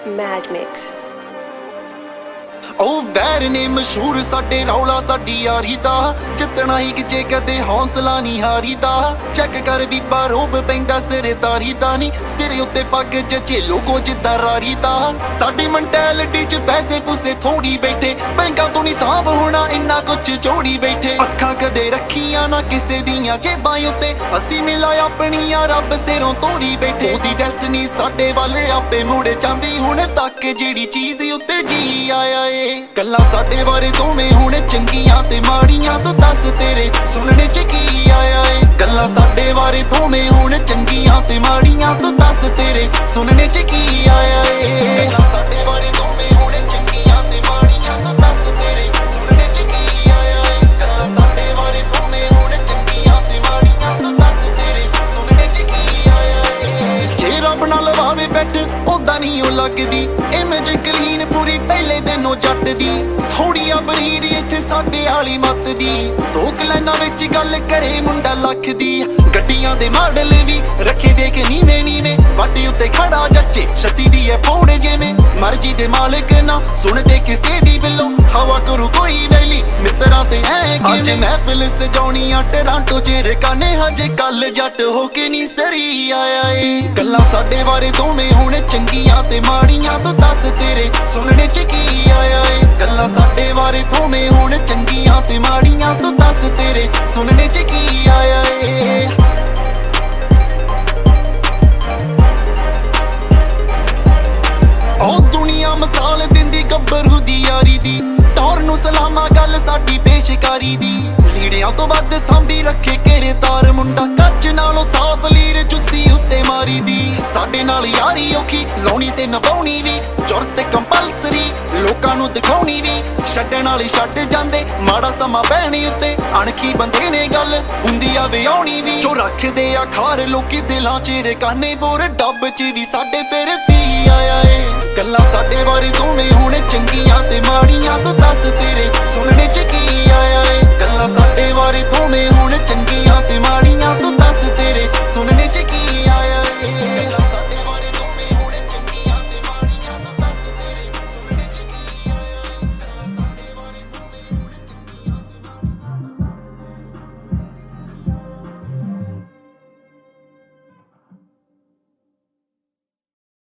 Mad Mix। ਉਹ ਵੈਰ ਨੇ ਮਸ਼ਹੂਰ ਸਾਡੇ ਰੌਲਾ ਸਾਡੀ ਯਾਰੀ ਦਾ, ਜਿੱਤਣਾ ਹੀ ਜੇ ਕਦੇ ਹੌਸਲਾ ਨਹੀਂ ਹਾਰੀਦਾ। ਚੈੱਕ ਕਰ ਬੀਬਾ ਰੋਬ ਪੈਂਦਾ ਸਿਰਦਾਰੀ ਦਾ ਨੀ, ਸਿਰ ਉੱਤੇ ਪੱਗ ਜੱਜੇ ਲੋਗੋ ਜਿੱਦਾਂ ਰਾਰੀ ਦਾ। ਸਾਡੀ ਮੈਂਟੈਲਿਟੀ ਚ ਪੈਸੇ ਪੂਸੇ ਥੋੜੀ ਬੈਠੇ, ਬੈਂਕਾਂ ਤੋਂ ਨਹੀਂ ਸਾਂਭ ਹੋਣਾ ਇੰਨਾ ਕੁਝ ਜੋੜੀ ਬੈਠੇ। ਅੱਖਾਂ ਕਦੇ ਰੱਖੀਆਂ ਨਾ ਕਿਸੇ ਦੀਆਂ ਜੇਬਾਂ ਉੱਤੇ, ਅਸੀਂ ਮਿਲਾ ਆਪਣੀਆਂ ਰੱਬ ਸਿਰੋਂ ਤੋੜੀ ਬੈਠੇ। ਉਹਦੀ ਡੈਸਟਨੀ ਸਾਡੇ ਵਾਲੇ ਆਪੇ ਮੁੜੇ ਜਾਂਦੀ ਹੁਣ ਤੱਕ, ਜਿਹੜੀ ਚੀਜ਼ ਉੱਤੇ ਜੀ ਆਇਆ ਏ। ਗੱਲਾਂ ਸਾਡੇ ਬਾਰੇ ਦੋਵੇਂ ਹੁਣ ਚੰਗੀਆਂ ਤੇ ਮਾੜੀਆਂ, ਤੂੰ ਦੱਸ ਤੇਰੇ ਸੁਣਨੇ ਚ ਕੀ ਆਇਆ ਏ। ਗੱਲਾਂ ਸਾਡੇ ਬਾਰੇ ਦੋਵੇਂ ਹੁਣ ਚੰਗੀਆਂ ਤੇ ਮਾੜੀਆਂ, ਤੂੰ ਦੱਸ ਤੇਰੇ ਸੁਣਨੇ ਚ ਕੀ ਆਇਆ ਏ। ਗੱਲਾਂ ਸਾਡੇ ਬਾਰੇ ਦੋਵੇਂ ਹੁਣ ਚੰਗੀਆਂ ਤੇ ਮਾੜੀਆਂ, ਤੂੰ ਦੱਸ ਤੇਰੇ ਸੁਣਨੇ ਚ ਕੀ ਆਇਆ ਏ। ਗੱਲਾਂ ਸਾਡੇ ਬਾਰੇ ਦੋਵੇਂ ਹੁਣ ਚੰਗੀਆਂ ਤੇ ਮਾੜੀਆਂ, ਤੂੰ ਦੱਸ ਤੇਰੇ ਸੁਣਨੇ ਚ ਕੀ ਆਇਆ ਏ। ਜੇ ਰੱਬ ਨਾਲ ਵਾਵੇ ਬੈਠ ਉਦਾਂ ਨਹੀਂ ਉਹ ਲੱਗਦੀ, ਇਮੇਜ ਕਲੀਨ ਪੂਰੀ ਪਹਿਲੇ ਦਿਨੋਂ ਜੱਟ ਦੀ। ਥੋੜੀ ਆ ਬਰੀਡ ਇੱਥੇ ਸਾਡੇ ਵਾਲੀ ਮੱਤ ਦੀ, ਦੋ ਲਾਈਨਾਂ ਵਿੱਚ ਗੱਲ ਕਰੇ ਮੁੰਡਾ ਲੱਖ ਦੀ। ਗੱਡੀਆਂ ਦੇ ਮਾਡਲ ਵੀ ਰੱਖੇ ਦੇ ਕੇ ਨੀਵੇਂ ਨੀਵੇਂ, ਵਾਢੀ ਉੱਤੇ ਖੜਾ ਜੱਚੇ ਛੱਤੀ ਦੀ ਐ ਫੋੜ ਜਿਵੇਂ। ਮਰਜ਼ੀ ਦੇ ਮਾਲਕ ਨਾ ਸੁਣਦੇ ਕਿਸੇ ਦੀ ਬਿੱਲੋਂ, ਹਵਾ ਕਰੂ ਕੋਈ ਵੈਲੀ ਮਿੱਤਰਾਂ ਤੇ ਐ ਅੱਜ ਮਹਿਫਿਲ ਸਜਾਉਣੀ ਆ ਟਰਾਂਟੋ ਚ ਰਕਾਨੇ, ਹਜੇ ਕੱਲ ਜੱਟ ਹੋ ਕੇ ਨਹੀਂ ਸਰੀ ਆਇਆ ਏ। ਗੱਲਾਂ ਸਾਡੇ ਬਾਰੇ ਦੋਵੇਂ ਹੁਣ ਚੰਗੀਆਂ ਤੇ ਮਾੜੀਆਂ, ਤੂੰ ਦੱਸ ਤੇਰੇ ਸੁਣਨੇ ਚ ਕੀ ਆਇਆ ਏ। ਗੱਲਾਂ ਸਾਡੇ ਬਾਰੇ ਦੋਵੇਂ ਹੁਣ ਚੰਗੀਆਂ ਤੇ ਮਾੜੀਆਂ, ਤੂੰ ਦੱਸ ਤੇਰੇ ਸੁਣਨੇ ਚ ਕੀ ਆਇਆ ਏ। ਉਹ ਦੁਨੀਆ ਮਿਸਾਲ ਦਿੰਦੀ ਗੱਭਰੂ ਦੀ ਯਾਰੀ ਦੀ, ਟੌਰ ਨੂੰ ਸਲਾਮਾ ਗੱਲ ਸਾਡੀ ਪੇਸ਼ਕਾਰੀ ਦੀ। ਲੀੜਿਆਂ ਤੋਂ ਵੱਧ ਸਾਂਭੀ ਰੱਖੇ ਘੇਰੇਦਾਰ ਮੁੰਡਾ, ਕੱਚ ਨਾਲੋਂ ਸਾਫ ਲੀਰ ਜੁੱਤੀ ਉੱਤੇ ਮਾਰੀ ਦੀ। ਸਾਡੇ ਨਾਲ ਯਾਰੀ ਔਖੀ ਲਾਉਣੀ ਤੇ ਨਿਭਾਉਣੀ ਵੀ, ਜ਼ਰੂਰਤ ਕੰਪਲਸਰੀ ਲੋਕਾਂ ਨੂੰ ਦਿਖਾਉਣੀ ਵੀ। ਛੱਡਣ ਵਾਲੇ ਛੱਡ ਜਾਂਦੇ ਮਾੜਾ ਸਮਾਂ ਪੈਣੇ ਉੱਤੇ, ਅਣਖੀ ਬੰਦੇ ਨੇ ਗੱਲ ਹੁੰਦੀ ਆ ਵਿਆਉਣੀ ਵੀ। ਜੋ ਰੱਖਦੇ ਆ ਖਾਰ ਲੋਕੀ ਦਿਲਾਂ ਚ ਰਕਾਨੇ, ਬੋਰ ਡੱਬ ਚ ਵੀ ਸਾਡੇ ਫਿਰ ਤੀ ਆਇਆ ਏ। ਗੱਲਾਂ ਸਾਡੇ ਬਾਰੇ ਦੋਵੇਂ ਹੁਣ ਚੰਗੀਆਂ ਤੇ ਮਾੜੀਆਂ, ਤੂੰ ਦੱਸ ਤੇ